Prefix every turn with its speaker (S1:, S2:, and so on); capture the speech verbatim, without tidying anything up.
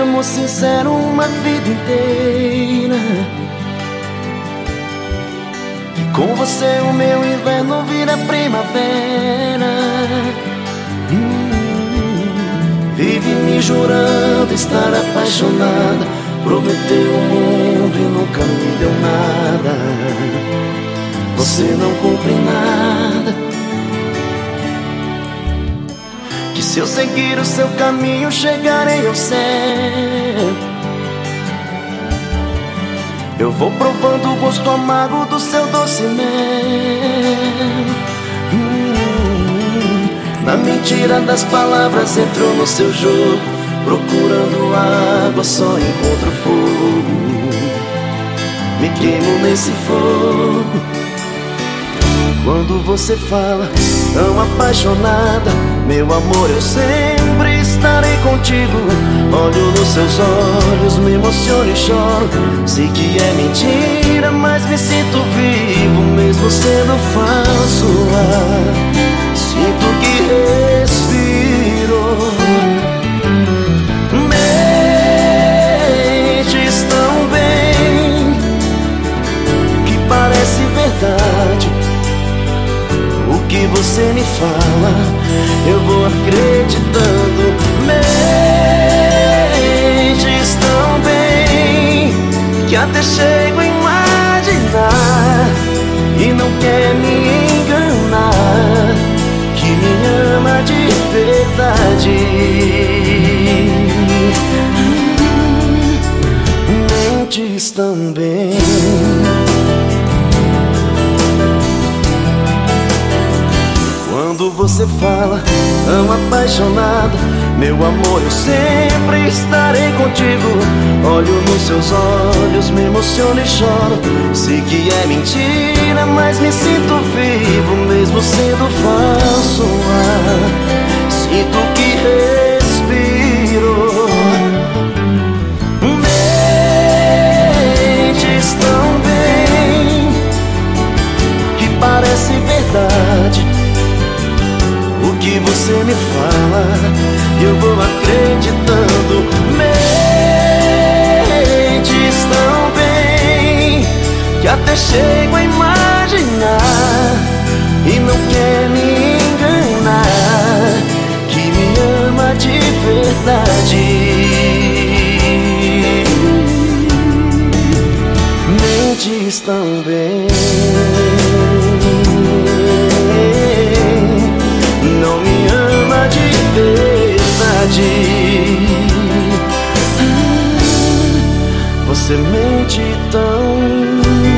S1: amor sincero uma vida inteira, e com você o meu inverno vira primavera. hum, Vive me jurando estar apaixonada, prometeu o mundo e nunca me deu nada. Você não cumpre nada. Que se eu seguir o seu caminho chegarei ao céu. Eu vou provando o gosto amargo do seu doce mel. hum, Na mentira das palavras entrou no seu jogo, procurando água só encontro fogo. Me queimo nesse fogo. Quando você fala tão apaixonada, meu amor, eu sempre estarei contigo. Olho nos seus olhos, me emociono e choro. Sei que é mentira, mas me sinto vivo, mesmo sendo falso. Ah, sinto que respiro. Mentes tão bem que parece verdade. O que você me fala, eu vou acreditando. Mentes tão bem que até chego a imaginar, e não quer me enganar, que me ama de verdade. Mentes tão bem. Quando você fala tão apaixonada, meu amor, eu sempre estarei contigo. Olho nos seus olhos, me emociono e choro. Sei que é mentira, mas me sinto vivo, mesmo sendo falso. Ah, sinto que respiro. Mentes tão bem que parece verdade. O que você me fala, eu vou acreditando. Mentes tão bem que até chego a imaginar, e não quer me enganar, que me ama de verdade. Mentes tão bem. Não me ama de verdade. Você mente tão